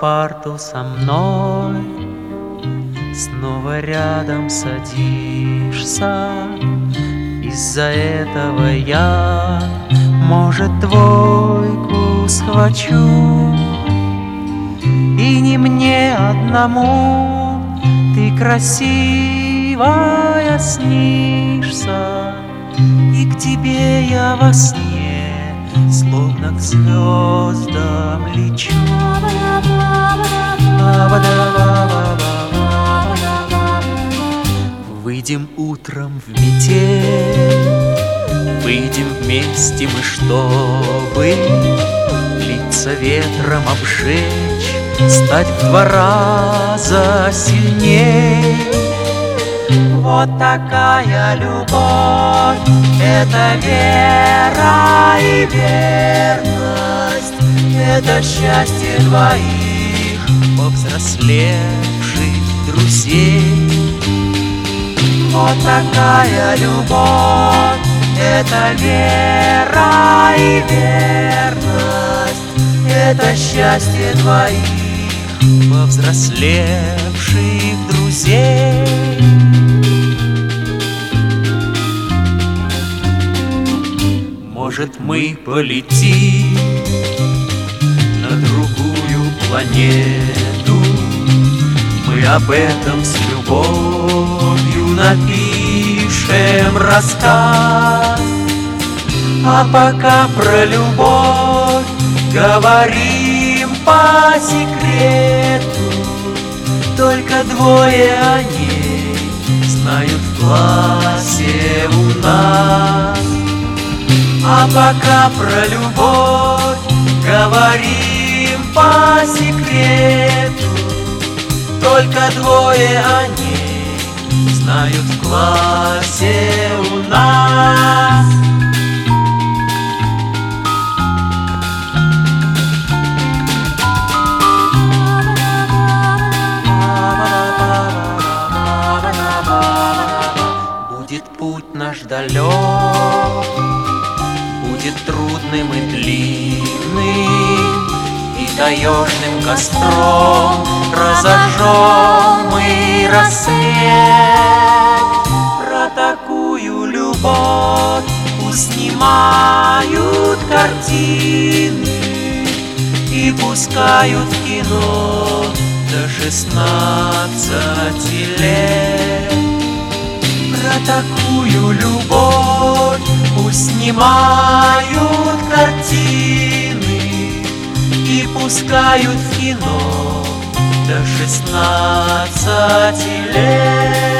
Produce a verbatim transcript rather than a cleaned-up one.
парту со мной, снова рядом садишься. Из-за этого я, может, двойку схвачу. И не мне одному ты красивая снишься, и к тебе я во сне словно к звездам лечу. Выйдем утром в метель, выйдем вместе мы, чтобы лица ветром обжечь, стать в два раза сильней. Вот такая любовь, это вера и верность, это счастье двоих повзрослевших друзей. Вот такая любовь, это вера и верность, это счастье двоих повзрослевших друзей. Может, мы полетим на другую планету, мы об этом с любовью напишем рассказ. А пока про любовь говорим по секрету, только двое о ней знают в классе у нас. А пока про любовь говорим по секрету, только двое о ней знают в классе у нас. Будет путь наш далек, будет трудным и длинным, и таежным костром разожжем мы рассвет. Про такую любовь пусть снимают картины и пускают в кино до шестнадцати лет. Про такую любовь пусть снимают картины и пускают в кино до шестнадцати лет.